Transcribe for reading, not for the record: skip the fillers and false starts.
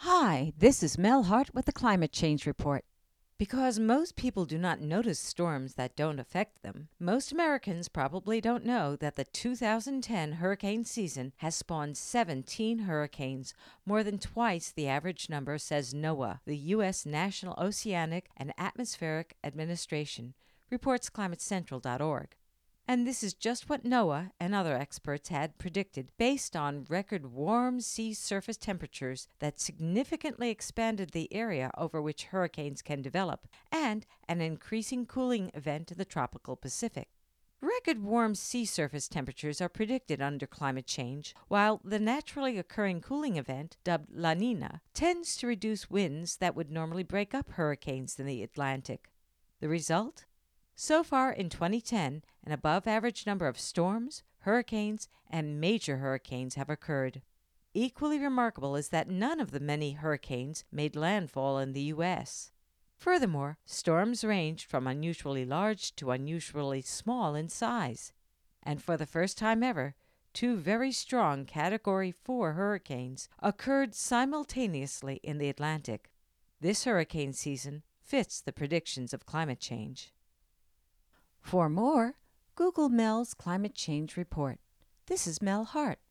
Hi, this is Mel Hart with the Climate Change Report. Because most people do not notice storms that don't affect them, most Americans probably don't know that the 2010 hurricane season has spawned 17 hurricanes, more than twice the average number, says NOAA, the U.S. National Oceanic and Atmospheric Administration, reports ClimateCentral.org. And this is just what NOAA and other experts had predicted based on record warm sea surface temperatures that significantly expanded the area over which hurricanes can develop and an increasing cooling event in the tropical Pacific. Record warm sea surface temperatures are predicted under climate change, while the naturally occurring cooling event, dubbed La Nina, tends to reduce winds that would normally break up hurricanes in the Atlantic. The result? So far in 2010, an above-average number of storms, hurricanes, and major hurricanes have occurred. Equally remarkable is that none of the many hurricanes made landfall in the U.S. Furthermore, storms ranged from unusually large to unusually small in size. And for the first time ever, two very strong Category 4 hurricanes occurred simultaneously in the Atlantic. This hurricane season fits the predictions of climate change. For more, Google Mel's Climate Change Report. This is Mel Hart.